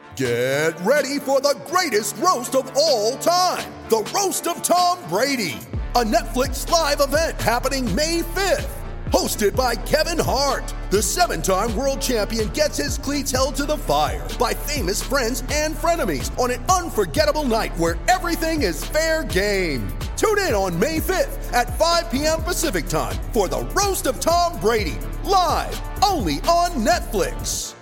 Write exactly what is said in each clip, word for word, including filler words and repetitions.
Get ready for the greatest roast of all time, the Roast of Tom Brady, a Netflix live event happening May fifth. Hosted by Kevin Hart, the seven-time world champion gets his cleats held to the fire by famous friends and frenemies on an unforgettable night where everything is fair game. Tune in on May fifth at five p.m. Pacific time for the Roast of Tom Brady, live only on Netflix.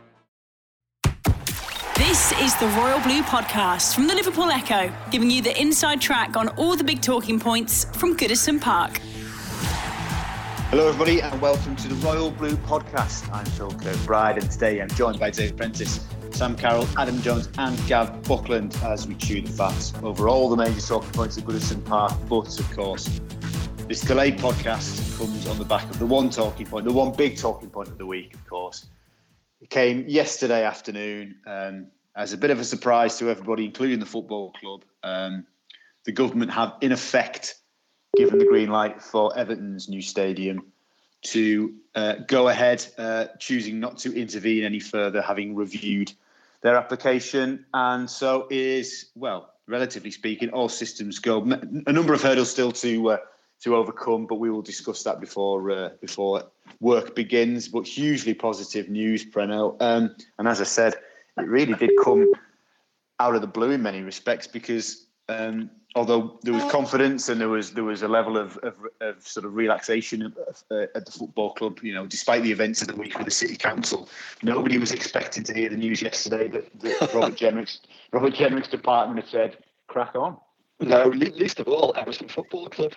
This is the Royal Blue Podcast from the Liverpool Echo, giving you the inside track on all the big talking points from Goodison Park. Hello everybody and welcome to the Royal Blue Podcast. I'm Phil Kirkbride and today I'm joined by Dave Prentice, Sam Carroll, Adam Jones and Gav Buckland as we chew the fat over all the major talking points at Goodison Park. But of course, this delayed podcast comes on the back of the one talking point, the one big talking point of the week, of course. It came yesterday afternoon um, as a bit of a surprise to everybody, including the football club. Um, the government have, in effect, given the green light for Everton's new stadium to uh, go ahead, uh, choosing not to intervene any further, having reviewed their application. And so it is, well, relatively speaking, all systems go. A number of hurdles still to uh, to overcome, but we will discuss that before uh, before work begins. But hugely positive news, Preno. Um, and as I said, it really did come out of the blue in many respects because um, although there was confidence and there was there was a level of of, of sort of relaxation of, uh, at the football club, you know, despite the events of the week with the City Council, nobody was expecting to hear the news yesterday that, that Robert Jenrick's Robert Jenrick's department had said, "Crack on." No, least of all, Everton Football Club.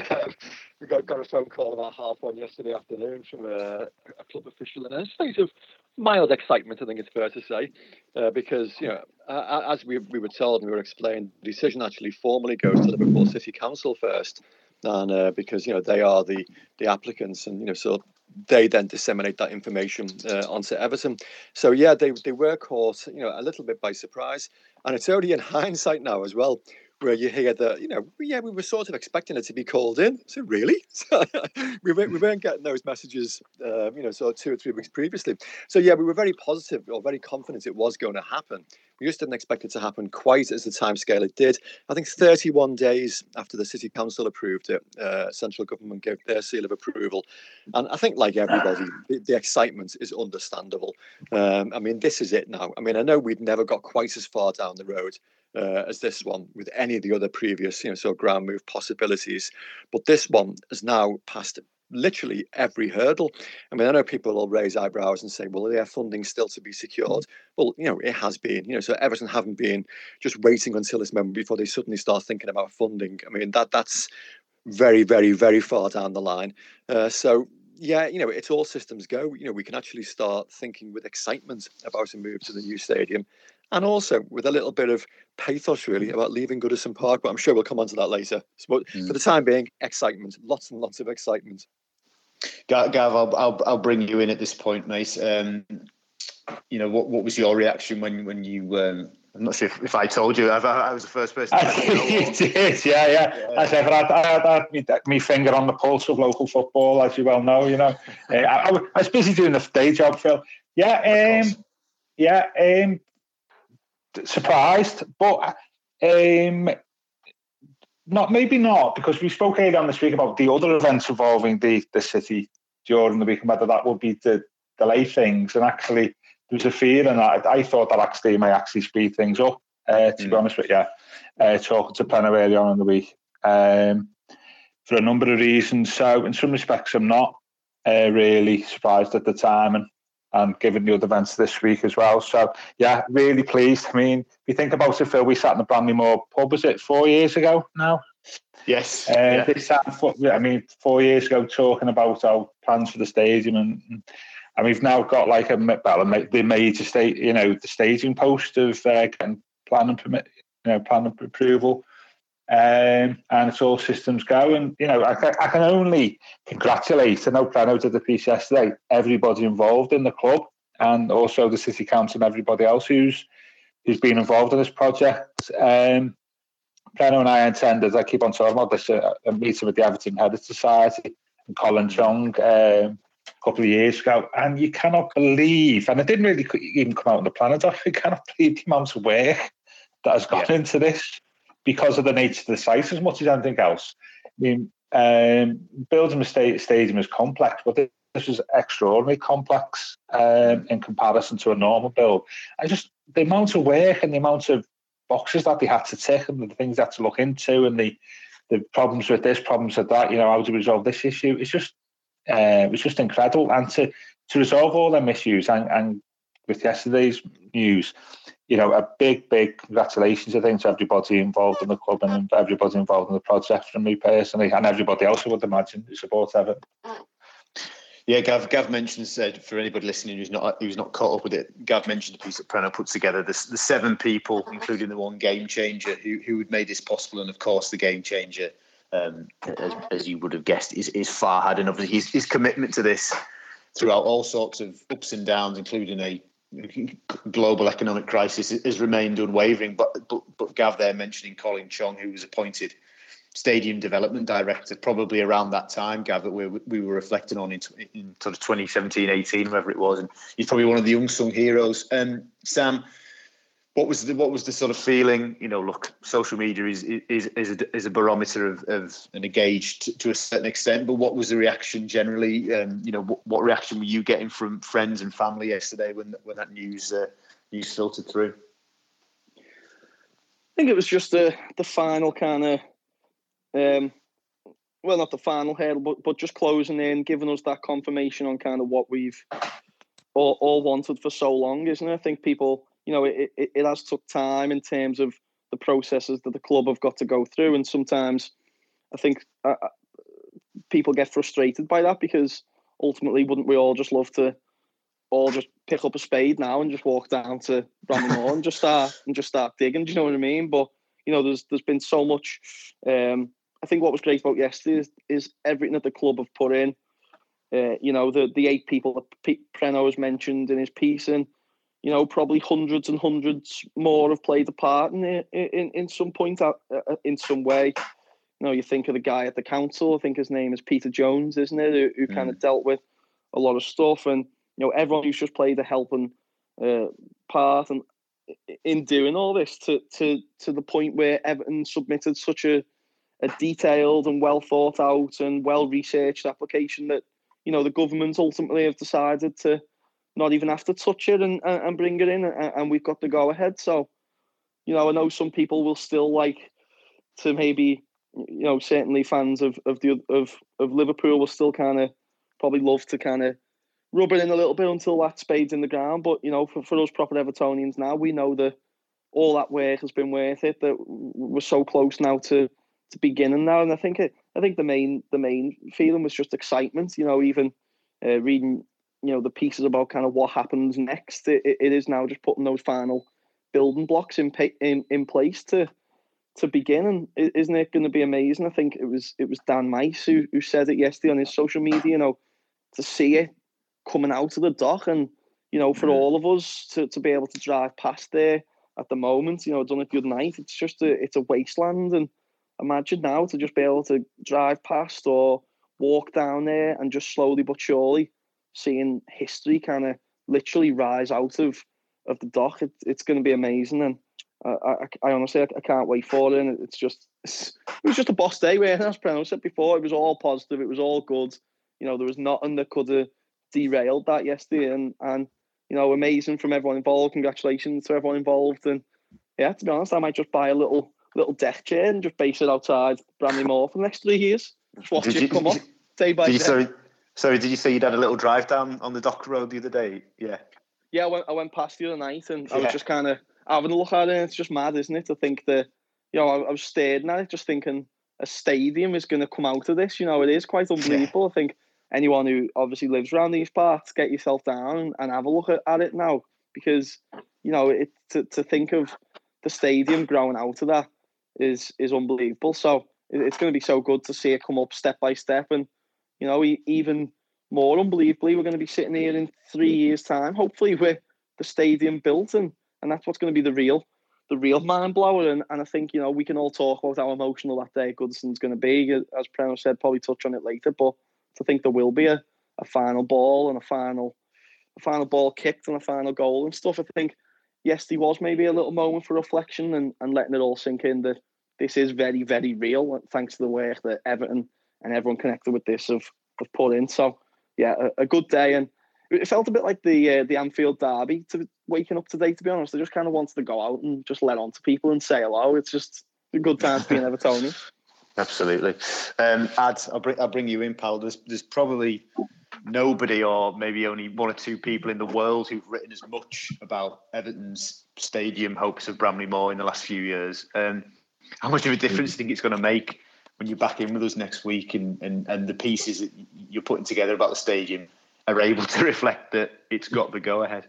we got, got a phone call about half one yesterday afternoon from a, a club official in a state of mild excitement, I think it's fair to say, uh, because, you know, uh, as we we were told and we were explained, the decision actually formally goes to Liverpool City Council first, and uh, because, you know, they are the, the applicants, and, you know, so they then disseminate that information uh, onto Everton. So, yeah, they, they were caught, you know, a little bit by surprise, and it's only in hindsight now as well, where you hear that, you know, yeah, we were sort of expecting it to be called in. So really? we, weren't, we weren't getting those messages, uh, you know, sort of two or three weeks previously. So, yeah, we were very positive or very confident it was going to happen. We just didn't expect it to happen quite as the timescale it did. I think thirty-one days after the City Council approved it, uh, central government gave their seal of approval. And I think, like everybody, the, the excitement is understandable. Um, I mean, this is it now. I mean, I know we'd never got quite as far down the road Uh, as this one with any of the other previous, you know, sort of ground move possibilities. But this one has now passed literally every hurdle. I mean, I know people will raise eyebrows and say, well, yeah, funding's still to be secured. Well, you know, it has been, you know, so Everton haven't been just waiting until this moment before they suddenly start thinking about funding. I mean, that that's very, very, very far down the line. Uh, so, yeah, you know, it's all systems go. You know, we can actually start thinking with excitement about a move to the new stadium. And also with a little bit of pathos, really, about leaving Goodison Park. But I'm sure we'll come on to that later. So, mm. For the time being, excitement, lots and lots of excitement. Gav, I'll, I'll, I'll bring you in at this point, mate. Um, you know, what, what was your reaction when, when you... Um, I'm not sure if, if I told you. I, I was the first person to I, know. You did, yeah, yeah. yeah. As ever, I, I, I had my finger on the pulse of local football, as you well know, you know. uh, I, I was busy doing the day job, Phil. Yeah, um, yeah, um, surprised, but um, not maybe not, because we spoke earlier on this week about the other events involving the, the city during the week and whether that would be to delay things. And actually, there was a feeling that I, I thought that actually may actually speed things up, uh, to mm. be honest with you, uh, talking to Preno earlier on in the week, um, for a number of reasons. So in some respects, I'm not uh, really surprised at the timing. And given the other events this week as well. So, yeah, really pleased. I mean, if you think about it, Phil, we sat in the Bramley Moor pub, was it four years ago now? Yes. Uh, yeah. They sat, I mean, four years ago talking about our plans for the stadium. And, and we've now got like a, well, a, the major state, you know, the staging post of uh, getting planning permit, you know, planning approval. Um, and it's all systems go. And, you know, I, I can only congratulate, I know Preno did the piece yesterday, everybody involved in the club and also the City Council and everybody else who's who's been involved in this project. Um, Preno and I attended, I keep on talking about this, uh, a meeting with the Everton Heritage Society and Colin Chung um, a couple of years ago, and you cannot believe, and it didn't really even come out in the planning doc, you cannot believe the amount of work that has gone yeah. into this because of the nature of the site as much as anything else. I mean, um, building a stadium is complex, but this is extraordinarily complex um, in comparison to a normal build. And just the amount of work and the amount of boxes that they had to tick and the things they had to look into and the the problems with this, problems with that, you know, how to resolve this issue. It's just, uh, it's just incredible. And to, to resolve all them issues and, and with yesterday's news, you know, a big, big congratulations, I think, to everybody involved in the club and everybody involved in the project from me personally and everybody else, I would imagine, who supports Everton. Yeah, Gav, Gav mentioned, said for anybody listening who's not who's not caught up with it, Gav mentioned a piece that Preno put together, the, the seven people, including the one game changer who who had made this possible. And of course, the game changer, um, as, as you would have guessed, is, is Farhad. And obviously his, his commitment to this throughout all sorts of ups and downs, including a global economic crisis, has remained unwavering. But, but, but Gav there mentioning Colin Chong, who was appointed Stadium Development Director probably around that time, Gav, that we, we were reflecting on in, in sort of twenty seventeen eighteen, whatever it was, and he's probably one of the unsung heroes. Um, Sam, what was the what was the sort of feeling? You know, look, social media is is is a, is a barometer of, of and a gauge to, to a certain extent, but what was the reaction generally? Um, you know, what, what reaction were you getting from friends and family yesterday when when that news uh, news filtered through? I think it was just the the final kind of. Um, well, not the final hurdle, but but just closing in, giving us that confirmation on kind of what we've all, all wanted for so long, isn't it? I think people, you know, it, it, it has took time in terms of the processes that the club have got to go through. And sometimes I think uh, people get frustrated by that because ultimately wouldn't we all just love to all just pick up a spade now and just walk down to Bramley-Moore and just start and just start digging, do you know what I mean? But, you know, there's there's been so much... Um, I think what was great about yesterday is, is everything that the club have put in. Uh, you know, the the eight people that P- Preno has mentioned in his piece, and you know, probably hundreds and hundreds more have played a part in in in some point, uh, in some way. You know, you think of the guy at the council. I think his name is Peter Jones, isn't it? Who, who mm. kind of dealt with a lot of stuff, and you know, everyone who's just played a helping uh, part, and in doing all this to to to the point where Everton submitted such a a detailed and well thought out and well researched application that, you know, the government ultimately have decided to not even have to touch it and, and bring it in, and, and we've got to go ahead. So, you know, I know some people will still like to maybe, you know, certainly fans of of the of of Liverpool will still kind of probably love to kind of rub it in a little bit until that spade's in the ground. But, you know, for, for us proper Evertonians now, we know that all that work has been worth it, that we're so close now to to beginning now. And I think it, I think the main the main feeling was just excitement. You know, even uh, reading, you know, the pieces about kind of what happens next. It, it is now just putting those final building blocks in in in place to to begin. And isn't it going to be amazing? I think it was it was Dan Mice who who said it yesterday on his social media. You know, to see it coming out of the dock, and you know, for all of us to to be able to drive past there at the moment. You know, I've done it the other night. It's just a it's a wasteland. And imagine now to just be able to drive past or walk down there and just slowly but surely seeing history kind of literally rise out of, of the dock. It, it's going to be amazing. And uh, I, I honestly, I, I can't wait for it. And it's just, it's, it was just a boss day where, as Preno said before, it was all positive. It was all good. You know, there was nothing that could have derailed that yesterday. And, and, you know, amazing from everyone involved. Congratulations to everyone involved. And yeah, to be honest, I might just buy a little, little deck chair and just base it outside Bramley-Moore for the next three years. Just watch did it you, come up day by did day. You, sorry, sorry, did you say you'd had a little drive down on the Dock Road the other day? Yeah. Yeah, I went, I went past the other night and yeah. I was just kind of having a look at it. And it's just mad, isn't it? To think that, you know, I, I was staring at it, just thinking a stadium is going to come out of this. You know, it is quite unbelievable. Yeah. I think anyone who obviously lives around these parts, get yourself down and, and have a look at, at it now. Because, you know, it to, to think of the stadium growing out of that is is unbelievable. So it's going to be so good to see it come up step by step. And, you know, even more unbelievably, we're going to be sitting here in three years' time, hopefully with the stadium built. And, and that's what's going to be the real the real mind blower. And, and I think, you know, we can all talk about how emotional that day at Goodison's going to be. As Preno said, probably touch on it later. But I think there will be a, a final ball and a final a final ball kicked and a final goal and stuff. I think yes, there was maybe a little moment for reflection and, and letting it all sink in that this is very, very real, thanks to the work that Everton and everyone connected with this have, have put in. So, yeah, a, a good day. And it felt a bit like the uh, the Anfield derby, to waking up today, to be honest. I just kind of wanted to go out and just let on to people and say hello. It's just a good time to be an Evertonian. Absolutely. Um, Ad, I'll bring, I'll bring you in, pal. There's, there's probably nobody or maybe only one or two people in the world who've written as much about Everton's stadium hopes of Bramley-Moore in the last few years. Um, how much of a difference do you think it's going to make when you're back in with us next week and, and, and the pieces that you're putting together about the stadium are able to reflect that it's got the go-ahead?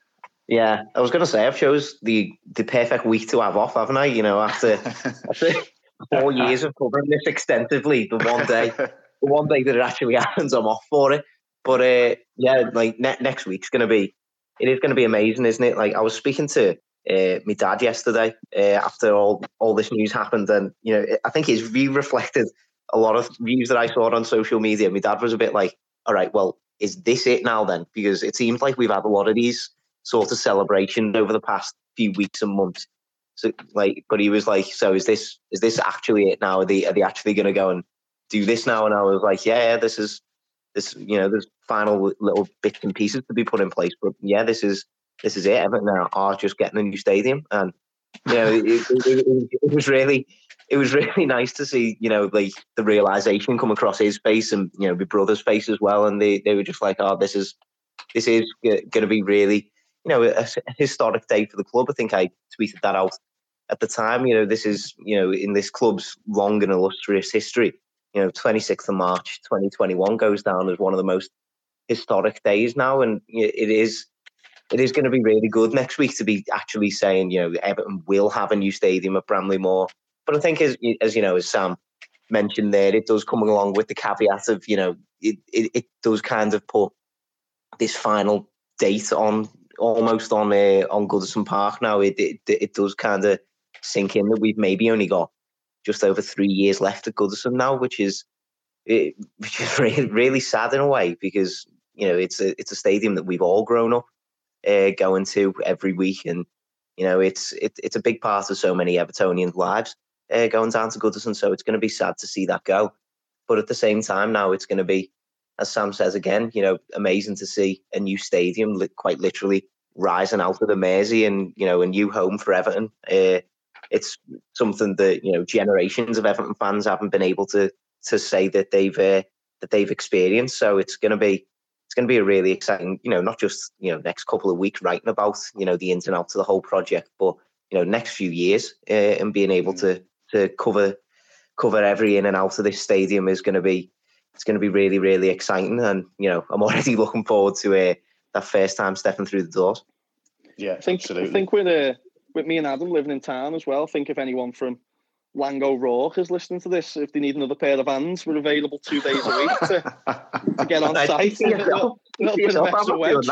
Yeah, I was going to say, I've chose the, the perfect week to have off, haven't I? You know, after, after four years of covering this extensively, the one day the one day that it actually happens, I'm off for it. But uh, yeah, like ne- next week's going to be, it is going to be amazing, isn't it? Like I was speaking to uh, my dad yesterday uh, after all, all this news happened. And, you know, I think his view reflected a lot of views that I saw on social media. My dad was a bit like, all right, well, is this it now then? Because it seems like we've had a lot of these sort of celebrations over the past few weeks and months. So like, but he was like, so is this, is this actually it now? Are they, are they actually going to go and do this now? And I was like, yeah, yeah, this is, this, you know, there's final little bits and pieces to be put in place. But yeah, this is, this is it. Everton are just getting a new stadium. And, you know, it, it, it, it was really, it was really nice to see, you know, like the realization come across his face and, you know, my brother's face as well. And they, they were just like, oh, this is, this is going to be really, you know, a, a historic day for the club. I think I tweeted that out at the time. You know, this is, you know, in this club's long and illustrious history, you know, twenty-sixth of March, twenty twenty-one goes down as one of the most historic days now. And it is, it is going to be really good next week to be actually saying, you know, Everton will have a new stadium at Bramley-Moore. But I think, as, as you know, as Sam mentioned there, it does come along with the caveat of, you know, it, it, it does kind of put this final date on, almost on uh, on Goodison Park now. It, it it does kind of sink in that we've maybe only got just over three years left at Goodison now, which is it, which is really, really sad in a way, because, you know, it's a it's a stadium that we've all grown up uh, going to every week, and, you know, it's it, it's a big part of so many Evertonians' lives uh, going down to Goodison. So it's going to be sad to see that go, but at the same time now it's going to be, as Sam says again, you know, amazing to see a new stadium, li- quite literally rising out of the Mersey, and, you know, a new home for Everton. Uh, it's something that, you know, generations of Everton fans haven't been able to to say that they've uh, that they've experienced. So it's going to be it's going to be a really exciting, you know, not just, you know, next couple of weeks writing about, you know, the ins and outs of the whole project, but, you know, next few years uh, and being able to to cover cover every in and out of this stadium is going to be. It's going to be really, really exciting. And, you know, I'm already looking forward to uh, that first time stepping through the doors. Yeah, I think, absolutely. I think with, uh, with me and Adam living in town as well, I think if anyone from Lango Rourke is listening to this, if they need another pair of hands, we're available two days a week to, to get on site. A little, little bit of extra wedge.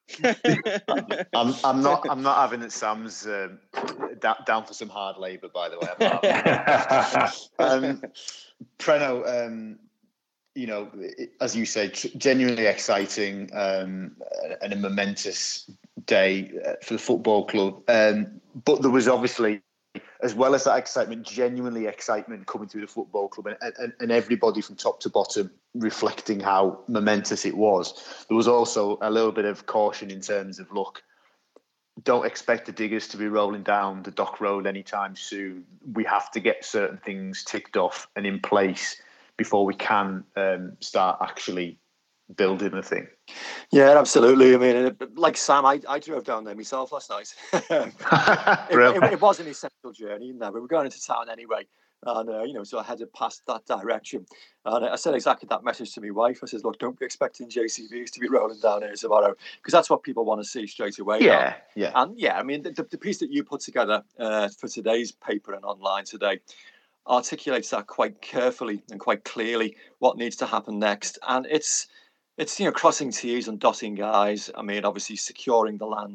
I'm, I'm not. I'm not having it. Sam's um, da- down for some hard labour, by the way. I'm not um, Preno, um, you know, as you say, genuinely exciting um, and a momentous day for the football club. Um, but there was obviously, as well as that excitement, genuinely excitement coming through the football club, and, and, and everybody from top to bottom reflecting how momentous it was. There was also a little bit of caution in terms of, look, don't expect the diggers to be rolling down the Dock Road anytime soon. We have to get certain things ticked off and in place before we can um, start actually building the thing. Yeah, absolutely. I mean, like Sam, I, I drove down there myself last night. it, it, it was an essential journey, you know, but we were going into town anyway. And, uh, you know, so I headed past that direction. And I said exactly that message to my wife. I said, look, don't be expecting J C Bs to be rolling down here tomorrow, because that's what people want to see straight away. Yeah, now. yeah. And yeah, I mean, the, the piece that you put together uh, for today's paper and online today articulates that quite carefully and quite clearly, what needs to happen next. And it's, it's you know, crossing T's and dotting I's. I mean, obviously securing the land,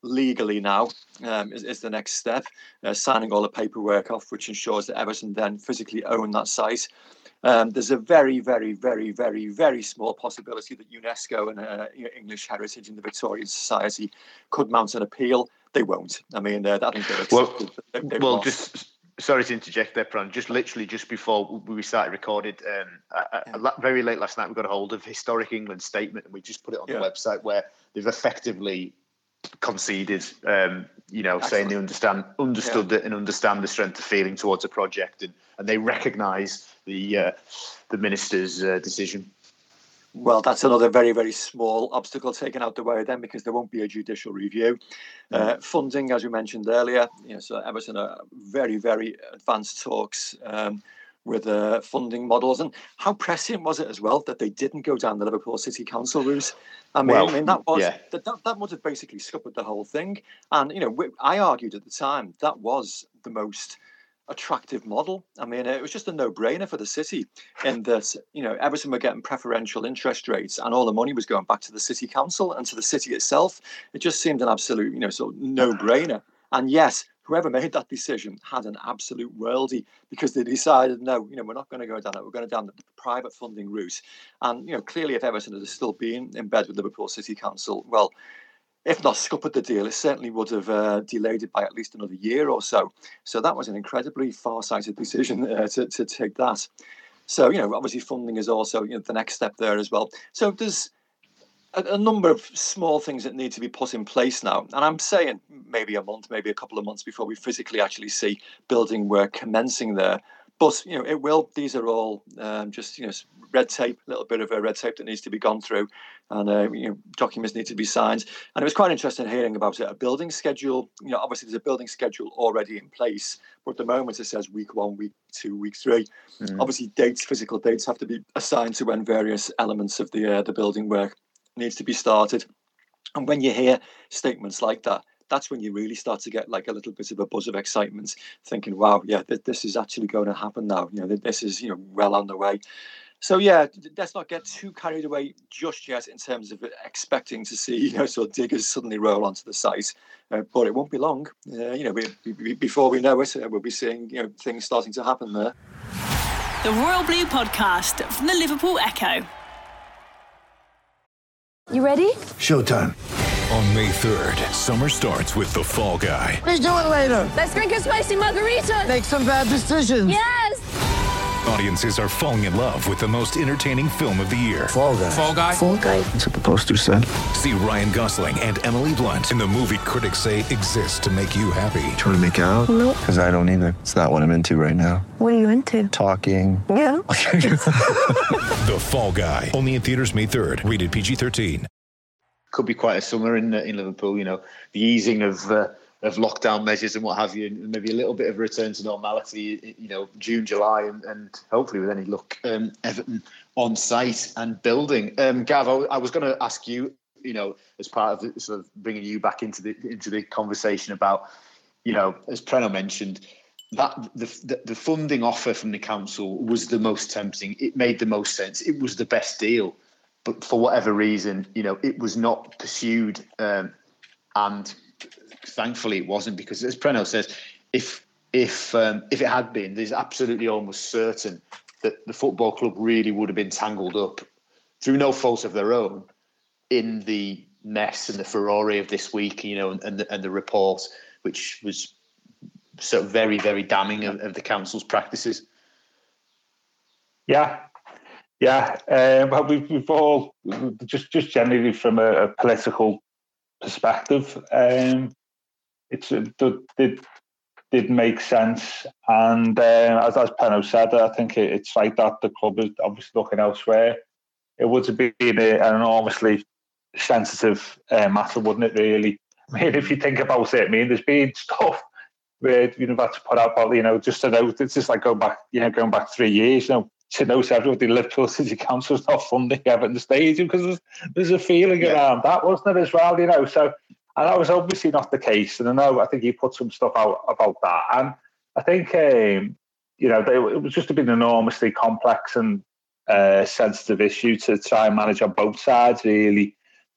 legally now um, is, is the next step, uh, signing all the paperwork off, which ensures that Everton then physically own that site. Um, there's a very, very, very, very, very small possibility that UNESCO and uh, you know, English Heritage and the Victorian Society could mount an appeal. They won't. I mean, uh, I think they're accepted. Well, they, well just sorry to interject there, Pran. Just literally just before we started recording, um, uh, yeah. very late last night, we got a hold of Historic England's statement, and we just put it on yeah. the website where they've effectively conceded, um, you know, Excellent. saying they understand, understood yeah. it and understand the strength of feeling towards a project, and, and they recognise the uh, the minister's uh, decision. Well, that's another very, very small obstacle taken out the way then, because there won't be a judicial review. Mm. Uh, funding, as we mentioned earlier, you know, so Everton are very, very advanced talks um, with uh, funding models. And how prescient was it as well that they didn't go down the Liverpool City Council route? I mean, well, I mean that was yeah. that, that that would have basically scuppered the whole thing. And you know, I argued at the time that was the most attractive model. I mean, it was just a no-brainer for the city, in that, you know, Everton were getting preferential interest rates and all the money was going back to the city council and to the city itself. It just seemed an absolute, you know, sort of no-brainer. And yes, whoever made that decision had an absolute worldie, because they decided, no, you know, we're not going to go down that. We're going to down the private funding route. And, you know, clearly if Everton had still been in bed with Liverpool City Council, well, if not scuppered the deal, it certainly would have uh, delayed it by at least another year or so. So that was an incredibly far-sighted decision uh, to, to take that. So, you know, obviously funding is also, you know, the next step there as well. So there's a, a number of small things that need to be put in place now. And I'm saying maybe a month, maybe a couple of months before we physically actually see building work commencing there. But, you know, it will. These are all um, just, you know, red tape, a little bit of a red tape that needs to be gone through. And, uh, you know, documents need to be signed. And it was quite interesting hearing about it. A building schedule, you know, obviously there's a building schedule already in place. But at the moment it says week one, week two, week three. Mm-hmm. Obviously dates, physical dates have to be assigned to when various elements of the uh, the building work needs to be started. And when you hear statements like that, that's when you really start to get like a little bit of a buzz of excitement, thinking, wow, yeah, th- this is actually going to happen now. You know, this is, you know, well on the way. So, yeah, let's not get too carried away just yet in terms of expecting to see, you know, sort of diggers suddenly roll onto the site. Uh, but it won't be long. Uh, you know, we, we, before we know it, uh, we'll be seeing, you know, things starting to happen there. The Royal Blue Podcast from the Liverpool Echo. You ready? Showtime. On May third, summer starts with The Fall Guy. Let's do it later. Let's drink a spicy margarita. Make some bad decisions. Yes. Audiences are falling in love with the most entertaining film of the year. Fall Guy. Fall Guy. Fall Guy. That's what the poster said. See Ryan Gosling and Emily Blunt in the movie critics say exists to make you happy. Trying to make it out? Nope. Because I don't either. It's not what I'm into right now. What are you into? Talking. Yeah. The Fall Guy. Only in theaters May third. Rated P G thirteen. Could be quite a summer in in Liverpool. You know, the easing of uh, of lockdown measures and what have you, and maybe a little bit of a return to normality. You know, June, July, and, and hopefully with any luck, um, Everton on site and building. Um, Gav, I, I was going to ask you, you know, as part of the, sort of bringing you back into the into the conversation about, you know, as Preno mentioned, that the, the the funding offer from the council was the most tempting. It made the most sense. It was the best deal. But for whatever reason, you know, it was not pursued, um, and thankfully it wasn't, because, as Preno says, if if um, if it had been, there's absolutely almost certain that the football club really would have been tangled up through no fault of their own in the mess and the furore of this week, you know, and and the, and the report, which was so very very damning of, of the council's practices. Yeah. Yeah, um, but we've, we've all, just just generally from a, a political perspective, um, it's it did, did make sense. And uh, as, as Penno said, I think it, it's right that the club is obviously looking elsewhere. It would have been a, an enormously sensitive uh, matter, wouldn't it, really? I mean, if you think about it, I mean, there's been stuff where you've had to put out, you know, just to know, it's just like going back, you know, going back three years, you know, to know everyone, the Liverpool City Council's not funding Everton Stadium, because there's, there's a feeling yeah. around that, wasn't it, as well, you know? So, and that was obviously not the case. And I know, I think he put some stuff out about that. And I think, um, you know, they, it was just been an enormously complex and uh, sensitive issue to try and manage on both sides, really.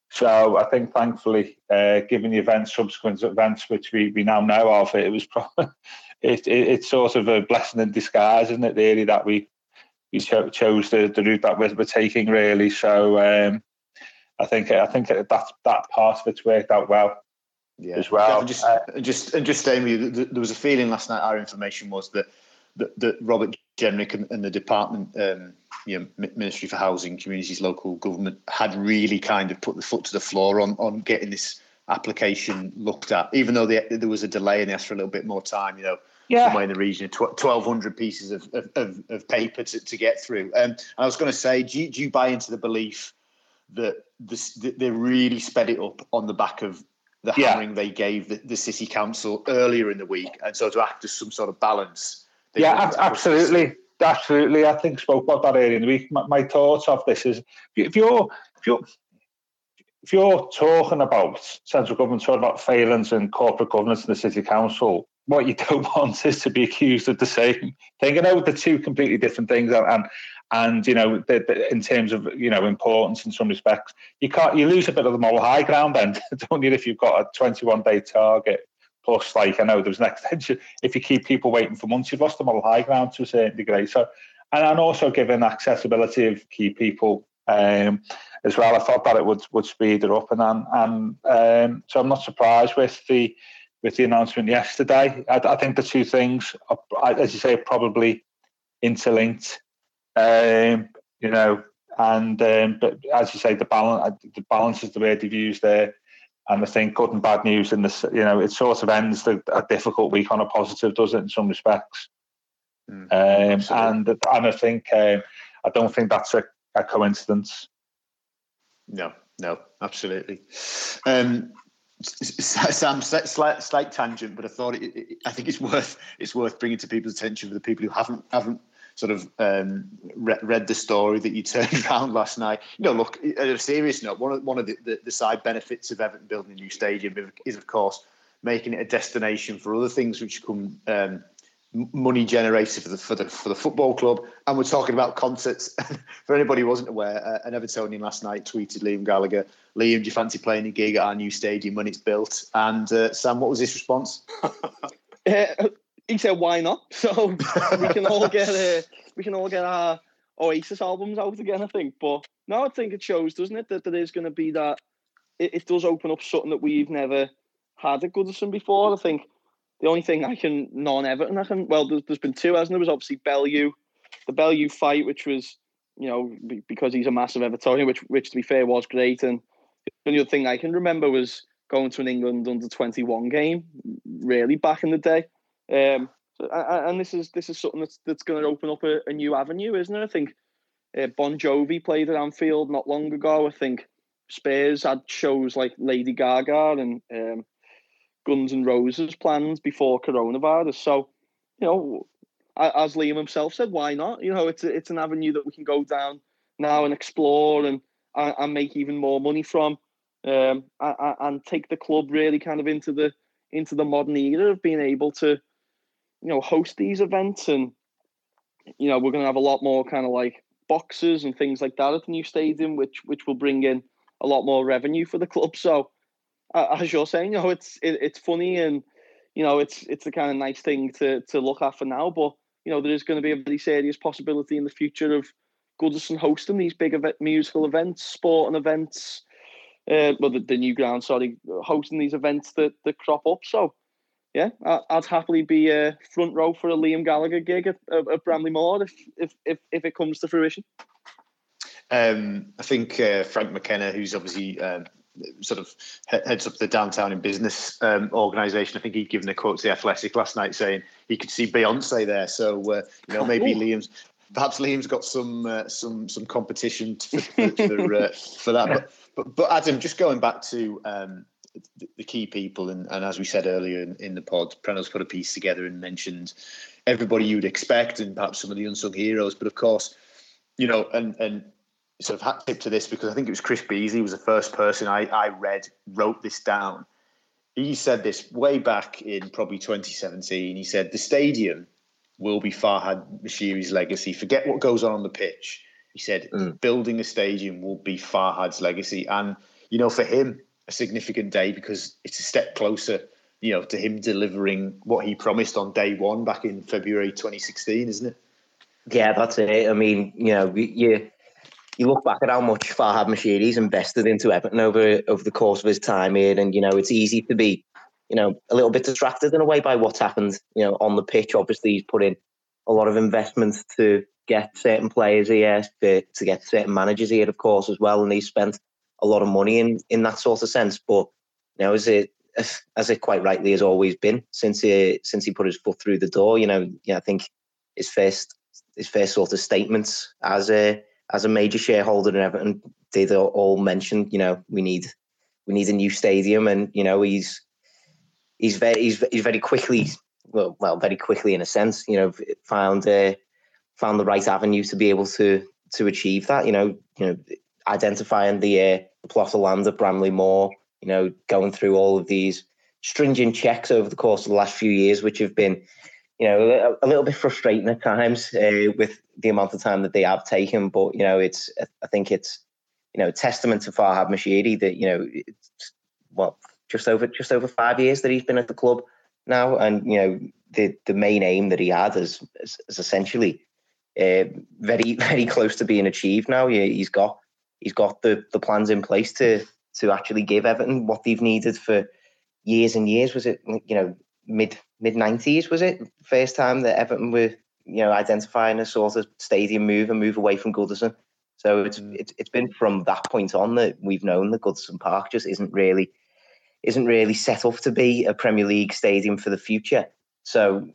So I think, thankfully, uh, given the events, subsequent events, which we, we now know of, it was probably, it, it, it's sort of a blessing in disguise, isn't it, really, that we we cho- chose the, the route that we're, we're taking, really. So um, I think I think that that part of it's worked out well. Yeah. As well. And just, uh, and just and just staying with you, there was a feeling last night. Our information was that that, that Robert Jenrick and, and the department, um, you know, Ministry for Housing, Communities, Local Government, had really kind of put the foot to the floor on on getting this application looked at. Even though they, there was a delay and they asked for a little bit more time, you know, yeah. somewhere in the region of twelve hundred pieces of of, of, of paper to, to get through. Um, and I was going to say, do you, do you buy into the belief that this, that they really sped it up on the back of the yeah. hammering they gave the, the city council earlier in the week, and so to act as some sort of balance? Yeah, ab- absolutely, absolutely. I think spoke about that earlier in the week. My, my thoughts of this is, if you're if you're if you're talking about central government talking about failings and corporate governance in the city council, what you don't want is to be accused of the same thing. You know, the two completely different things, and and, and you know, the, the, in terms of, you know, importance in some respects, you can't you lose a bit of the moral high ground then, don't you, if you've got a twenty-one day target. Plus, like, I know there was an extension. If you keep people waiting for months, you've lost the moral high ground to a certain degree. So, and, and also given accessibility of key people um, as well, I thought that it would would speed it up. And and, and um, so I'm not surprised with the with the announcement yesterday. I, I think the two things, are, as you say, are probably interlinked. Um, you know, and um, but as you say, the balance the balance is the word you've used there. And I think good and bad news in this, you know, it sort of ends the, a difficult week on a positive, does it, in some respects? Mm, um, and and I think um, I don't think that's a, a coincidence. No, no, absolutely. Um, Sam, slight, slight tangent, but I thought it, it, I think it's worth it's worth bringing to people's attention for the people who haven't haven't sort of um, re- read the story that you turned around last night. You know, look, at a serious note, one of one of the, the, the side benefits of Everton building a new stadium is, of course, making it a destination for other things which become um, money generated for the for the for the football club. And we're talking about concerts. For anybody who wasn't aware, uh, an Evertonian last night tweeted Liam Gallagher, "Liam, do you fancy playing a gig at our new stadium when it's built?" And uh, Sam, what was his response? uh, He said, "Why not?" So we can all get uh, we can all get our Oasis albums out again, I think. But no, I think it shows, doesn't it, that there is going to be that. It, it does open up something that we've never had at Goodison before. I think the only thing I can non-Everton, I can well, there's, there's been two, hasn't there? Was obviously Bellew, the Bellew fight, which was, you know, because he's a massive Evertonian, which which to be fair was great. And the only other thing I can remember was going to an England under twenty-one game, really back in the day. Um, so, and this is this is something that's that's going to open up a, a new avenue, isn't it? I think uh, Bon Jovi played at Anfield not long ago. I think Spurs had shows like Lady Gaga and um, Guns N' Roses planned before coronavirus. So, you know, as Liam himself said, why not? You know, it's a, it's an avenue that we can go down now and explore and and make even more money from, um, and, and take the club really kind of into the into the modern era of being able to, you know, host these events. And, you know, we're going to have a lot more kind of like boxes and things like that at the new stadium, which which will bring in a lot more revenue for the club. So, uh, as you're saying, you know, it's it, it's funny and, you know, it's it's the kind of nice thing to to look at for now. But, you know, there is going to be a very serious possibility in the future of Goodison hosting these big event, musical events, sporting events, uh, well, the, the new ground, sorry, hosting these events that, that crop up. So, yeah, I'd happily be uh, front row for a Liam Gallagher gig at, at Bramley Moor if, if if if it comes to fruition. Um, I think uh, Frank McKenna, who's obviously um, sort of heads up the Downtown in Business um, organisation, I think he'd given a quote to The Athletic last night saying he could see Beyonce there. So uh, you know, maybe Liam's perhaps Liam's got some uh, some some competition to, for for, uh, for that. But, but but Adam, just going back to Um, The, the key people, and, and as we said earlier in, in the pod, Preno's put a piece together and mentioned everybody you'd expect and perhaps some of the unsung heroes. But of course, you know, and and sort of hat tip to this because I think it was Chris Beasley was the first person I, I read wrote this down. He said this way back in probably twenty seventeen. He said the stadium will be Farhad Moshiri's legacy. Forget what goes on on the pitch. He said mm. building a stadium will be Farhad's legacy. And you know, for him, a significant day because it's a step closer, you know, to him delivering what he promised on day one back in February twenty sixteen, isn't it? Yeah, that's it. I mean, you know, you you look back at how much Farhad Moshiri's invested into Everton over over the course of his time here, and you know, it's easy to be, you know, a little bit distracted in a way by what's happened, you know, on the pitch. Obviously, he's put in a lot of investments to get certain players here, to, to get certain managers here, of course, as well, and he's spent a lot of money in, in that sort of sense. But you know, as it as it quite rightly has always been since he since he put his foot through the door, you know, yeah, I think his first his first sort of statements as a as a major shareholder in Everton did all mention, you know, we need we need a new stadium, and you know, he's he's very he's, he's very quickly well well very quickly in a sense, you know, found uh, found the right avenue to be able to to achieve that. You know, you know, identifying the, uh, the plot of land at Bramley Moor, you know, going through all of these stringent checks over the course of the last few years, which have been, you know, a, a little bit frustrating at times uh, with the amount of time that they have taken. But, you know, it's, I think it's, you know, a testament to Farhad Moshiri that, you know, it's, well, just over, just over five years that he's been at the club now. And, you know, the, the main aim that he had is, is, is essentially uh, very, very close to being achieved now. Yeah, he's got, he's got the, the plans in place to, to actually give Everton what they've needed for years and years. Was it, you know, mid mid nineties? Was it first time that Everton were, you know, identifying a sort of stadium move and move away from Goodison? So it's it's it's been from that point on that we've known that Goodison Park just isn't really isn't really set up to be a Premier League stadium for the future. So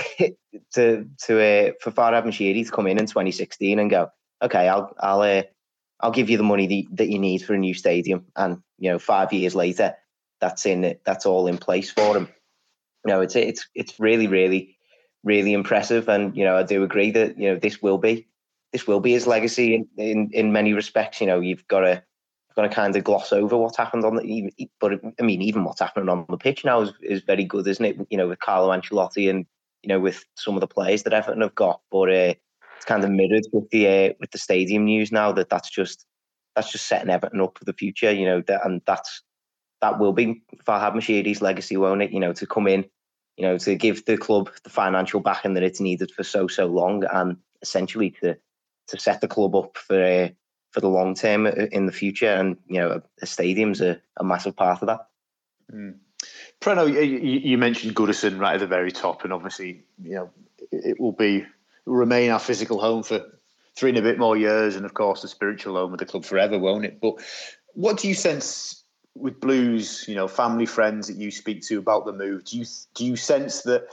to to uh, for Farhad Moshiri to come in in twenty sixteen and go, okay, I'll I'll uh, I'll give you the money that, that you need for a new stadium, and you know, five years later, that's in that's all in place for him. You know, it's it's it's really really really impressive, and you know, I do agree that, you know, this will be this will be his legacy in in, in many respects. You know, you've got to got to kind of gloss over what's happened on the, but I mean, even what's happening on the pitch now is, is very good, isn't it? You know, with Carlo Ancelotti and, you know, with some of the players that Everton have got, but uh, it's kind of mirrored with the uh, with the stadium news now that that's just that's just setting Everton up for the future. You know, that, and that's that will be Farhad Moshiri's legacy, won't it? You know, to come in, you know, to give the club the financial backing that it's needed for so so long, and essentially to to set the club up for uh, for the long term in the future. And you know, a stadium's a, a massive part of that. Mm. Preno, you, you mentioned Goodison right at the very top, and obviously, you know, it will be it will remain our physical home for three and a bit more years, and of course, the spiritual home of the club forever, won't it? But what do you sense with Blues, you know, family, friends that you speak to about the move? Do you do you sense that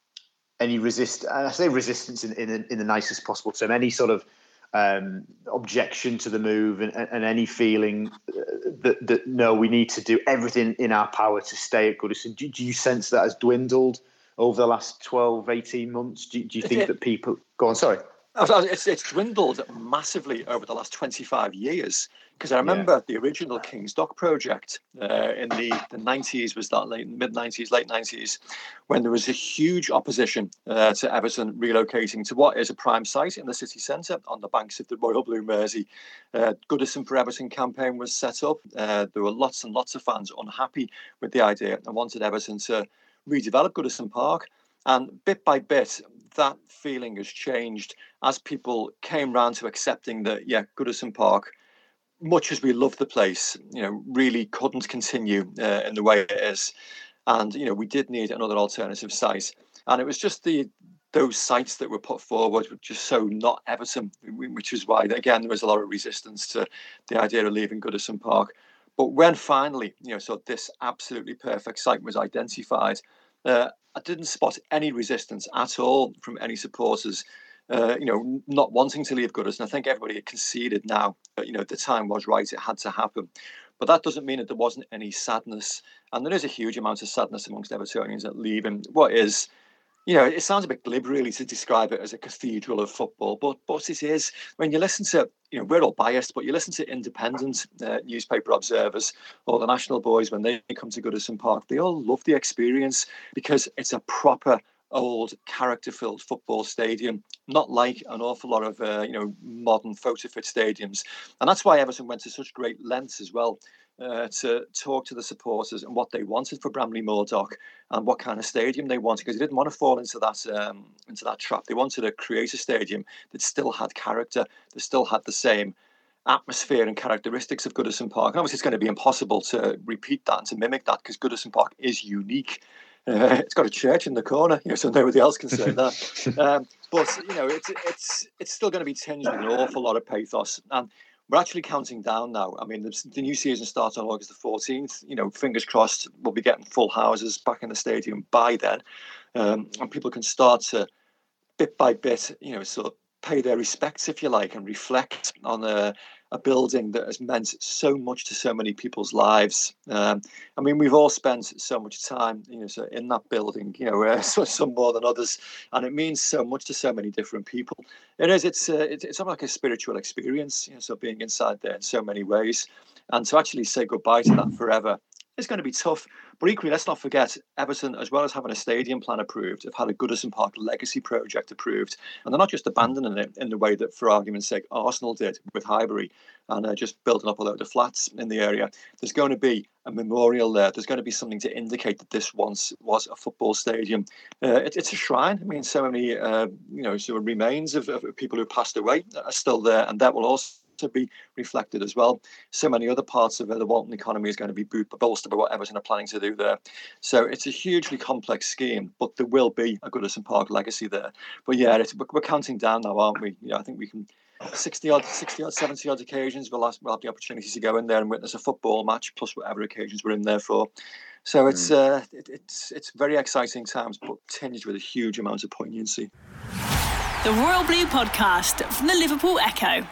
any resist? And I say resistance in in, in the nicest possible term. Any sort of um, objection to the move, and, and any feeling that that no, we need to do everything in our power to stay at Goodison. Do, do you sense that has dwindled over the last twelve, eighteen months? Do, do you think that people go on? Sorry. It's, it's dwindled massively over the last twenty-five years, because I remember yeah. the original King's Dock project uh, in the, the nineties, was that late mid nineties, late nineties, when there was a huge opposition uh, to Everton relocating to what is a prime site in the city centre on the banks of the Royal Blue Mersey. Uh, Goodison for Everton campaign was set up. Uh, there were lots and lots of fans unhappy with the idea and wanted Everton to redevelop Goodison Park. And bit by bit, that feeling has changed as people came round to accepting that, yeah, Goodison Park, much as we love the place, you know, really couldn't continue uh, in the way it is. And, you know, we did need another alternative site. And it was just the those sites that were put forward were just so not Everton, which is why, again, there was a lot of resistance to the idea of leaving Goodison Park. But when finally, you know, so this absolutely perfect site was identified, uh, I didn't spot any resistance at all from any supporters, uh, you know, not wanting to leave Goodison. I think everybody had conceded now that, you know, the time was right, it had to happen. But that doesn't mean that there wasn't any sadness. And there is a huge amount of sadness amongst Evertonians at leaving what is, you know, it sounds a bit glib really to describe it as a cathedral of football, but but it is. When you listen to, you know, we're all biased, but you listen to independent uh, newspaper observers or the national boys when they come to Goodison Park, they all love the experience because it's a proper old character-filled football stadium, not like an awful lot of uh, you know, modern photo-fit stadiums. And that's why Everton went to such great lengths as well uh, to talk to the supporters and what they wanted for Bramley Moordock and what kind of stadium they wanted, because they didn't want to fall into that um, into that trap. They wanted to create a stadium that still had character, that still had the same atmosphere and characteristics of Goodison Park. And obviously, it's going to be impossible to repeat that and to mimic that because Goodison Park is unique. Uh, it's got a church in the corner, you know, so nobody else can say that. Um, but you know, it's it's it's still going to be tinged with an awful lot of pathos, and we're actually counting down now. I mean, the, the new season starts on August the fourteenth. You know, fingers crossed, we'll be getting full houses back in the stadium by then, um, and people can start to bit by bit, you know, sort of pay their respects, if you like, and reflect on a, a building that has meant so much to so many people's lives. Um, I mean, we've all spent so much time, you know, so in that building, you know, uh, some more than others, and it means so much to so many different people. It is, it's, uh, it's, it's like a spiritual experience, you know, so being inside there in so many ways, and to actually say goodbye to that forever is going to be tough. But equally, let's not forget, Everton, as well as having a stadium plan approved, have had a Goodison Park legacy project approved. And they're not just abandoning it in the way that, for argument's sake, Arsenal did with Highbury and uh, just building up a load of flats in the area. There's going to be a memorial there. There's going to be something to indicate that this once was a football stadium. Uh, it, it's a shrine. I mean, so many, uh, you know, sort of remains of, of people who passed away are still there, and that will also to be reflected as well. So many other parts of uh, the Walton economy is going to be bolstered by what Everton are planning to do there. So it's a hugely complex scheme, but there will be a Goodison Park legacy there. But yeah, it's, we're counting down now, aren't we? Yeah, I think we can sixty odd, sixty odd, seventy odd occasions we'll have, we'll have the opportunity to go in there and witness a football match, plus whatever occasions we're in there for. So it's mm. uh, it, it's it's very exciting times, but tinged with a huge amount of poignancy. The Royal Blue Podcast from the Liverpool Echo.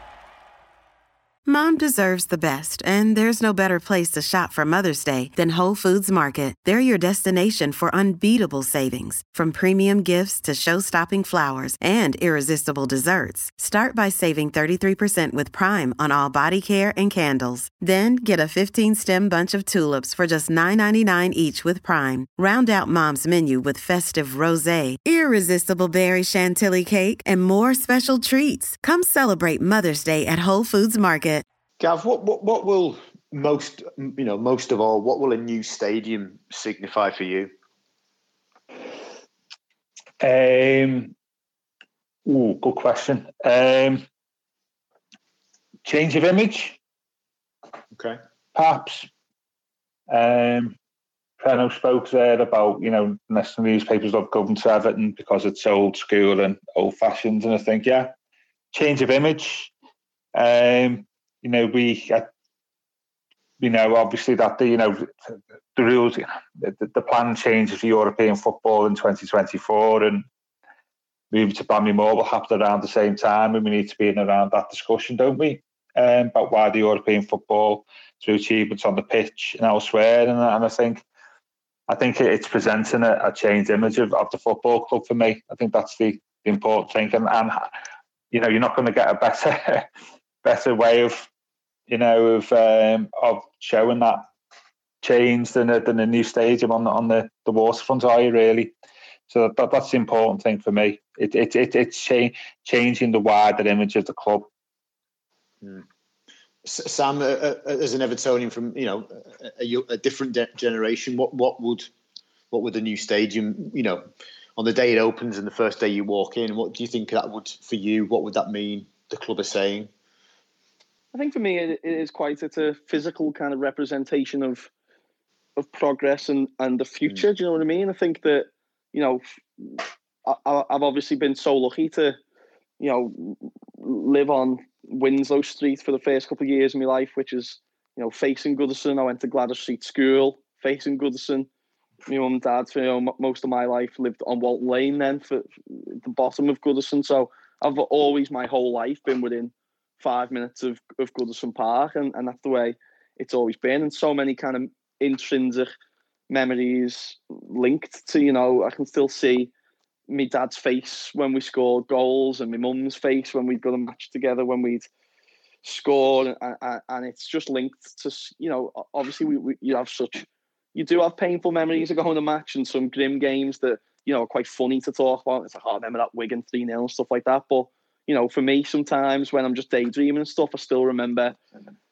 Mom deserves the best, and there's no better place to shop for Mother's Day than Whole Foods Market. They're your destination for unbeatable savings, from premium gifts to show-stopping flowers and irresistible desserts. Start by saving thirty-three percent with Prime on all body care and candles. Then get a fifteen-stem bunch of tulips for just nine ninety-nine each with Prime. Round out Mom's menu with festive rosé, irresistible berry chantilly cake, and more special treats. Come celebrate Mother's Day at Whole Foods Market. Gav, what, what what will most, you know, most of all, what will a new stadium signify for you? Um, ooh, good question. Um, change of image. Okay. Perhaps. Um, Preno spoke there about, you know, national newspapers love going to Everton because it's old school and old fashioned, and I think, yeah, change of image. Um, You know, we, uh, you know, obviously that the, you know, the rules, the, the plan changes for European football in twenty twenty-four, and moving to Bramley Moor will happen around the same time, and we need to be in around that discussion, don't we? Um, about why the European football, through achievements on the pitch and elsewhere, and, and I think, I think it's presenting a, a changed image of, of the football club for me. I think that's the, the important thing, and, and you know, you're not going to get a better. better way of, you know, of um, of showing that change than a, than a new stadium on the on the, the waterfront, are you really? So that, that's the important thing for me. It it, it it's cha- changing the wider image of the club. Mm. Sam, uh, uh, as an Evertonian from, you know, a, a different de- generation, what what would what would the new stadium, you know, on the day it opens and the first day you walk in, what do you think that would, for you, what would that mean the club is saying? I think for me, it, it is quite, it's a physical kind of representation of of progress and, and the future. Mm. Do you know what I mean? I think that, you know, I, I've obviously been so lucky to, you know, live on Winslow Street for the first couple of years of my life, which is, you know, facing Goodison. I went to Gladys Street School, facing Goodison. My mum and dad, for, you know, most of my life lived on Walton Lane then, for, for the bottom of Goodison. So I've always, my whole life, been within five minutes of, of Goodison Park, and, and that's the way it's always been. And so many kind of intrinsic memories linked to, you know, I can still see my dad's face when we scored goals and my mum's face when we'd got a match together, when we'd scored, and, and, and it's just linked to, you know, obviously we, we you have such, you do have painful memories of going to match and some grim games that, you know, are quite funny to talk about. It's like, oh, I remember that Wigan three nil and stuff like that. But, you know, for me, sometimes when I'm just daydreaming and stuff, I still remember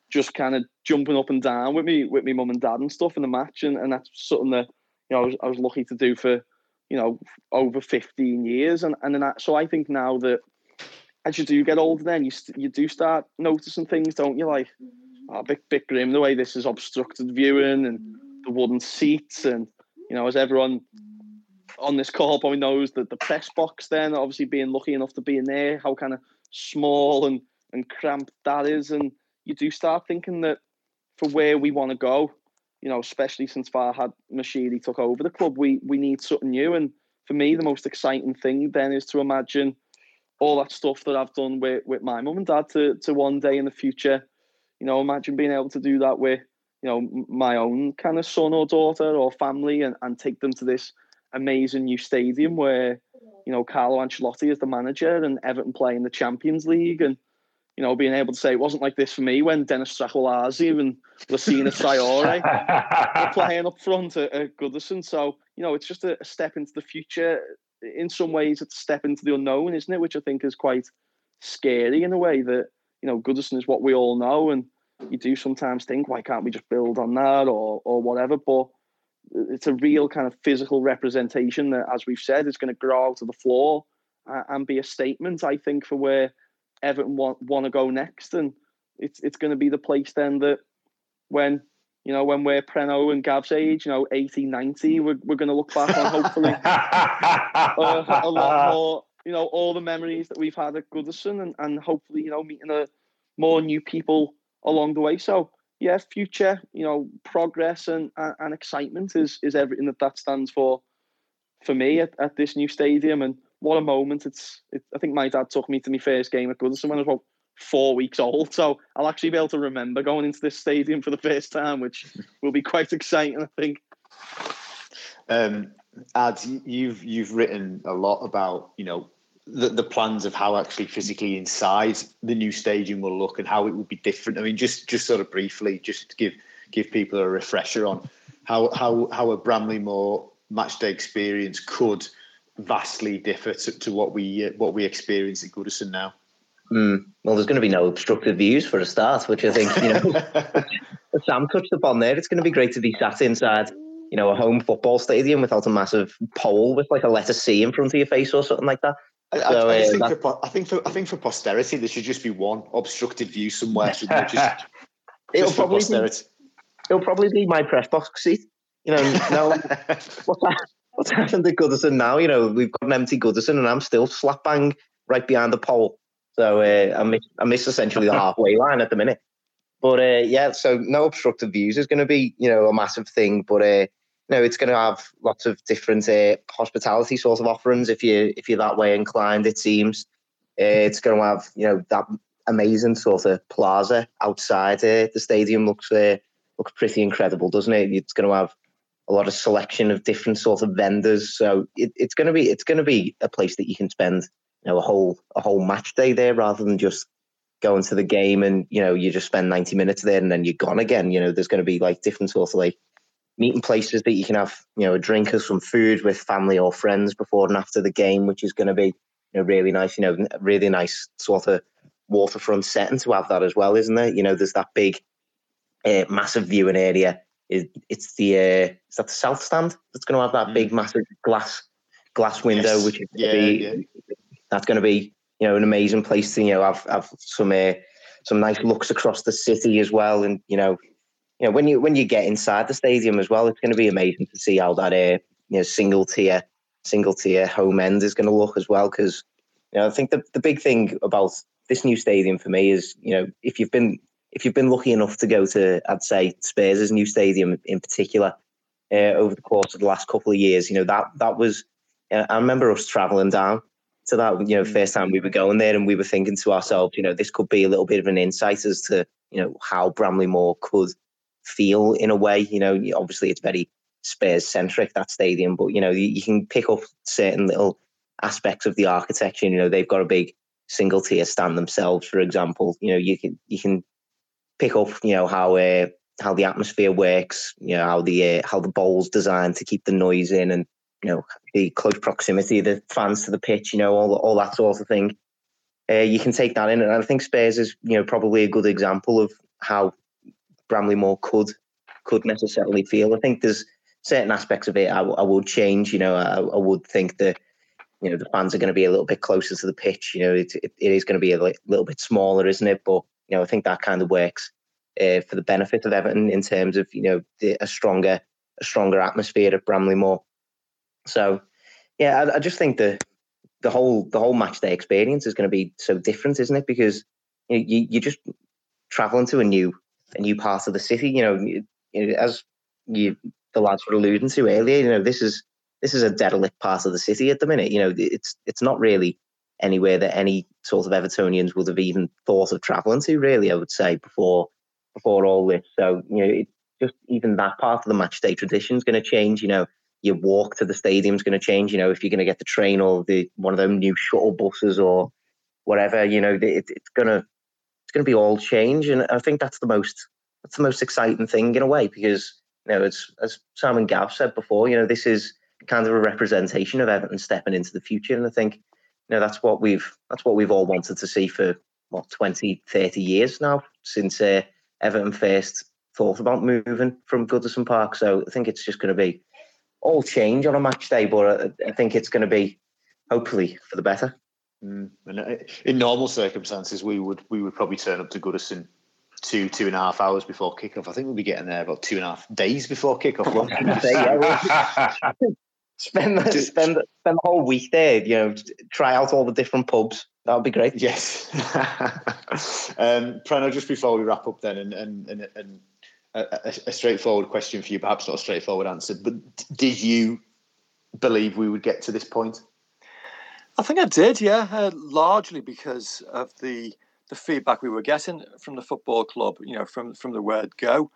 just kind of jumping up and down with me with me mum and dad and stuff in the match, and, and that's something that you know I was, I was lucky to do for you know over fifteen years, and and then that, so I think now that as you do get older, then you st- you do start noticing things, don't you? Like, oh, a bit bit grim the way this is obstructed viewing and the wooden seats, and you know as everyone on this call probably knows that the press box, then obviously being lucky enough to be in there, how kind of small and and cramped that is, and you do start thinking that for where we want to go, you know, especially since Farhad Moshiri took over the club, we we need something new. And for me, the most exciting thing then is to imagine all that stuff that I've done with, with my mum and dad to to one day in the future, you know, imagine being able to do that with, you know, my own kind of son or daughter or family, and, and take them to this amazing new stadium where, you know, Carlo Ancelotti is the manager and Everton play in the Champions League, and you know, being able to say it wasn't like this for me when Dennis Stracholazi and Lassina Traore were playing up front at, at Goodison. So, you know, it's just a, a step into the future. In some ways, it's a step into the unknown, isn't it? Which I think is quite scary in a way that, you know, Goodison is what we all know. And you do sometimes think, why can't we just build on that or or whatever? But it's a real kind of physical representation that, as we've said, is going to grow out of the floor and be a statement, I think, for where Everton want, want to go next. And it's it's going to be the place then that when, you know, when we're Preno and Gav's age, you know, eighty, ninety, we're, we're going to look back on hopefully uh, a lot more, you know, all the memories that we've had at Goodison, and, and hopefully, you know, meeting a, more new people along the way. So, yeah, future, you know, progress and, and, and excitement is is everything that that stands for for me at, at this new stadium. And what a moment. It's, it, I think my dad took me to my first game at Goodison when I was about four weeks old. So I'll actually be able to remember going into this stadium for the first time, which will be quite exciting, I think. Um, Ad, you've, you've written a lot about, you know, the, the plans of how actually physically inside the new stadium will look and how it would be different. I mean, just, just sort of briefly, just to give, give people a refresher on how, how, how a Bramley-Moore matchday experience could vastly differ to, to what we uh, what we experience at Goodison now. Mm. Well, there's going to be no obstructed views for a start, which I think, you know, Sam touched upon there. It's going to be great to be sat inside, you know, a home football stadium without a massive pole with like a letter C in front of your face or something like that. I, so, I, I, uh, think for, I think for I think for posterity, there should just be one obstructed view somewhere. Should there? Just, it'll just probably be, it'll probably be my press box seat. You know, no, what's that? What's happened at Goodison now? You know, we've got an empty Goodison and I'm still slap bang right behind the pole. So uh, I miss I miss essentially the halfway line at the minute. But uh, yeah, so no obstructive views is going to be, you know, a massive thing. But uh, you know, it's going to have lots of different uh, hospitality sort of offerings if you if you're that way inclined. It seems uh, it's going to have, you know, that amazing sort of plaza outside uh, the stadium. Looks uh, looks pretty incredible, doesn't it? It's going to have a lot of selection of different sorts of vendors, so it, it's going to be it's going to be a place that you can spend, you know, a whole a whole match day there rather than just going to the game and, you know, you just spend ninety minutes there and then you're gone again. You know, there's going to be like different sorts of like meeting places that you can have, you know, a drink or some food with family or friends before and after the game, which is going to be, you know, really nice. You know, really nice sort of waterfront setting to have that as well, isn't there? You know, there's that big, uh, massive viewing area. It, it's the uh, is that the south stand that's going to have that big massive glass glass window, yes. which is going to yeah, be yeah. that's going to be, you know, an amazing place to, you know, have have some uh, some nice looks across the city as well. And you know, you know when you when you get inside the stadium as well, it's going to be amazing to see how that uh, you know single tier single tier home end is going to look as well. Because you know, I think the the big thing about this new stadium for me is, you know, if you've been If you've been lucky enough to go to, I'd say, Spurs' new stadium in particular, uh, over the course of the last couple of years, you know, that that was, uh, I remember us travelling down to that, you know, first time we were going there, and we were thinking to ourselves, you know, this could be a little bit of an insight as to, you know, how Bramley-Moore could feel in a way. You know, obviously it's very Spurs-centric, that stadium, but, you know, you, you can pick up certain little aspects of the architecture. You know, they've got a big single-tier stand themselves, for example. You know, you can you can pick up, you know, how uh, how the atmosphere works, you know, how the uh, how the bowl's designed to keep the noise in, and, you know, the close proximity of the fans to the pitch, you know, all all that sort of thing. Uh, you can take that in, and I think Spurs is, you know, probably a good example of how Bramley-Moore could could necessarily feel. I think there's certain aspects of it I, I would change. You know, I, I would think that, you know, the fans are going to be a little bit closer to the pitch. You know, it, it, it is going to be a little bit smaller, isn't it? But, you know, I think that kind of works uh, for the benefit of Everton in terms of, you know, the, a stronger a stronger atmosphere at Bramley-Moore. So, yeah, I, I just think the the whole the whole match day experience is going to be so different, isn't it? Because you you you're just traveling to a new a new part of the city. You know, you, you know, as you the lads were alluding to earlier, you know, this is this is a derelict part of the city at the minute. You know, it's it's not really anywhere that any sort of Evertonians would have even thought of travelling to, really, I would say, before before all this. So, you know, it, just even that part of the match day tradition is going to change. You know, your walk to the stadium is going to change. You know, if you're going to get the train or the one of them new shuttle buses or whatever, you know, it, it's gonna it's gonna be all change. And I think that's the most that's the most exciting thing in a way, because, you know, it's, as Sam and Gav said before, you know, this is kind of a representation of Everton stepping into the future. And I think, you know, that's what we've that's what we've all wanted to see for what twenty, thirty years now, since uh, Everton first thought about moving from Goodison Park. So I think it's just going to be all change on a match day, but I think it's going to be hopefully for the better. Mm. And in normal circumstances, we would we would probably turn up to Goodison two two and a half hours before kickoff. I think we'll be getting there about two and a half days before kickoff. spend the, spend spend the whole week there. You know, try out all the different pubs. That would be great. Yes. um, Prano, just before we wrap up, then, and and and. and A, a straightforward question for you, perhaps not a straightforward answer, but did you believe we would get to this point? I think I did, yeah, uh, largely because of the the feedback we were getting from the football club, you know, from, from the word go.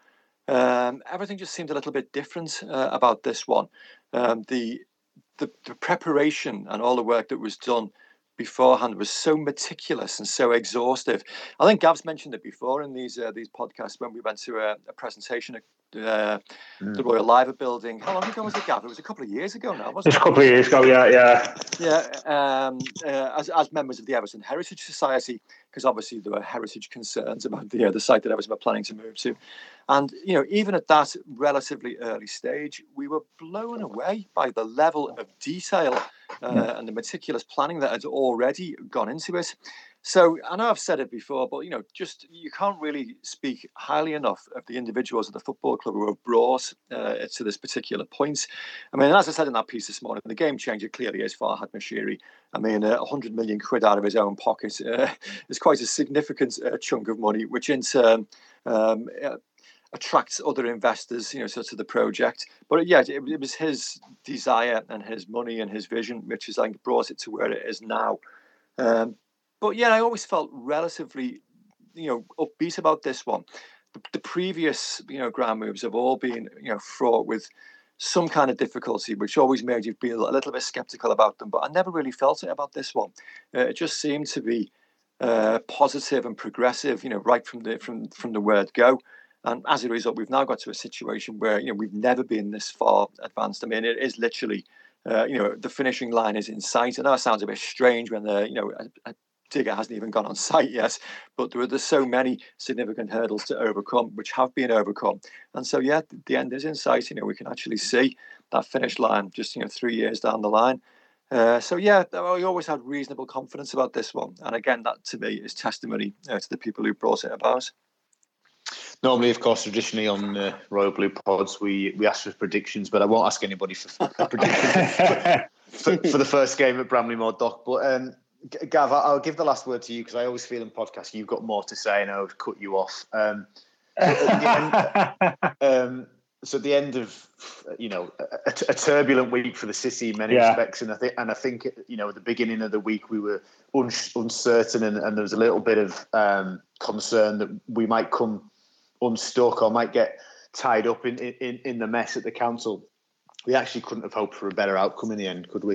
Um, everything just seemed a little bit different uh, about this one. Um, the, the the preparation and all the work that was done beforehand was so meticulous and so exhaustive. I think Gav's mentioned it before in these uh, these podcasts when we went to a, a presentation at uh, mm. the Royal Liver Building. How long ago was it, Gav? It was a couple of years ago now, wasn't it? Just a couple of years ago, yeah, yeah. Yeah, um, uh, as, as members of the Everton Heritage Society, because obviously there were heritage concerns about the, uh, the site that Everton were planning to move to. And, you know, even at that relatively early stage, we were blown away by the level of detail uh, and the meticulous planning that had already gone into it. So, I know I've said it before, but, you know, just you can't really speak highly enough of the individuals at the football club who have brought uh, it to this particular point. I mean, as I said in that piece this morning, the game changer clearly is Farhad Moshiri. I mean, uh, one hundred million quid out of his own pocket uh, is quite a significant uh, chunk of money, which in turn um, uh, attracts other investors, you know, so to the project. But yeah, it, it was his desire and his money and his vision, which has like brought it to where it is now. Um, But yeah, I always felt relatively, you know, upbeat about this one. The, the previous, you know, ground moves have all been, you know, fraught with some kind of difficulty, which always made you feel a little bit sceptical about them. But I never really felt it about this one. Uh, it just seemed to be uh, positive and progressive, you know, right from the from from the word go. And as a result, we've now got to a situation where, you know, we've never been this far advanced. I mean, it is literally, uh, you know, the finishing line is in sight. I know it sounds a bit strange when the, you know, a, a digger hasn't even gone on site yet, but there are there's so many significant hurdles to overcome, which have been overcome. And so, yeah, the end is in sight. You know, we can actually see that finish line just, you know, three years down the line. Uh, so, yeah, we always had reasonable confidence about this one. And again, that to me is testimony uh, to the people who brought it about. Normally, of course, traditionally on uh, Royal Blue Pods, we, we ask for predictions, but I won't ask anybody for, for predictions for, for, for the first game at Bramley-Moore Dock. But um, Gav, I'll give the last word to you because I always feel in podcasts you've got more to say and I would cut you off. Um, so, at end, um, so at the end of, you know, a, a turbulent week for the city in many yeah. respects, and I think, and I think, you know, at the beginning of the week we were un- uncertain, and, and there was a little bit of um, concern that we might come unstuck or might get tied up in, in in the mess at the council. We actually couldn't have hoped for a better outcome in the end, could we?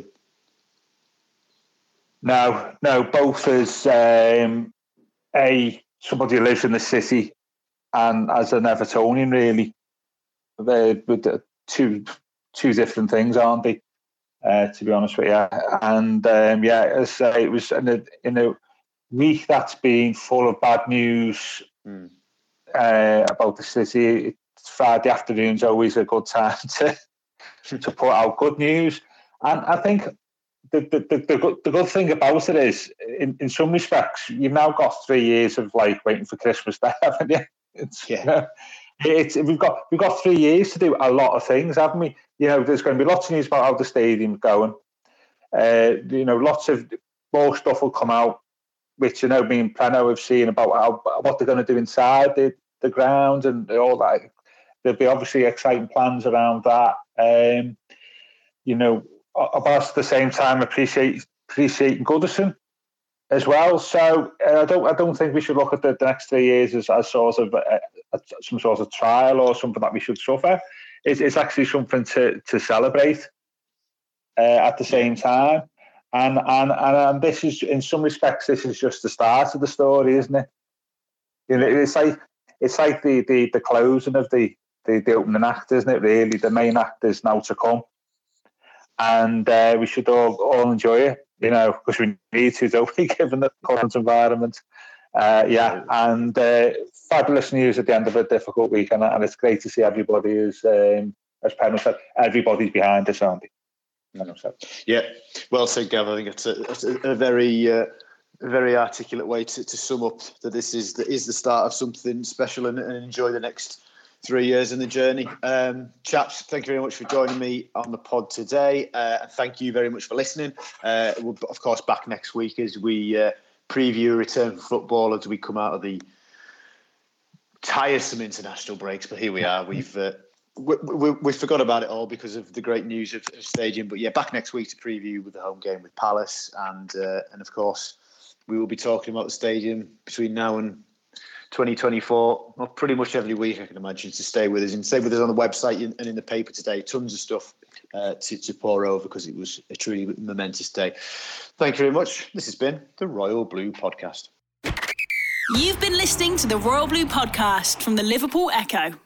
No, no, both as um, a somebody who lives in the city and as an Evertonian, really, they're two two different things, aren't they? Uh, to be honest with you, and um, yeah, as I say, it was in a, in a week that's been full of bad news. Mm. uh, about the city. It's Friday afternoon's always a good time to to put out good news. And I think the the, the, the, good, the good thing about it is, in, in some respects, you've now got three years of like waiting for Christmas Day, haven't you? It's, yeah. You know, it's, we've got we've got three years to do a lot of things, haven't we? You know, there's going to be lots of news about how the stadium's going. Uh, you know, lots of more stuff will come out, which, you know, me and Preno have seen about how, what they're going to do inside the, the ground and all that. There'll be obviously exciting plans around that. Um, you know, about at the same time appreciate appreciating Goodison as well. So uh, I don't I don't think we should look at the, the next three years as, as sort of a, a, some sort of trial or something that we should suffer. It's, it's actually something to to celebrate uh, at the same time. And, and and and this is, in some respects, this is just the start of the story, isn't it? You know, it's like it's like the the, the closing of the, the the opening act, isn't it? Really, the main act is now to come, and uh, we should all all enjoy it, you know, because we need to, don't we, given the current environment. Uh, yeah, and uh, fabulous news at the end of a difficult week, and, and it's great to see everybody is, um, as Penn said, everybody's behind us, aren't they? Yeah, well said, Gav. I think it's a, it's a, a very, uh, very articulate way to, to sum up that this is the, is the start of something special, and, and enjoy the next three years in the journey. Um, chaps, thank you very much for joining me on the pod today, uh, and thank you very much for listening. Uh, we'll, of course, back next week as we uh, preview a return for football as we come out of the tiresome international breaks. But here we are. We've uh, We, we, we forgot about it all because of the great news of, of Stadium. But yeah, back next week to preview with the home game with Palace. And uh, and of course, we will be talking about the Stadium between now and twenty twenty-four. Well, pretty much every week, I can imagine, to stay with us. And stay with us on the website and in the paper today. Tons of stuff uh, to, to pour over because it was a truly momentous day. Thank you very much. This has been the Royal Blue Podcast. You've been listening to the Royal Blue Podcast from the Liverpool Echo.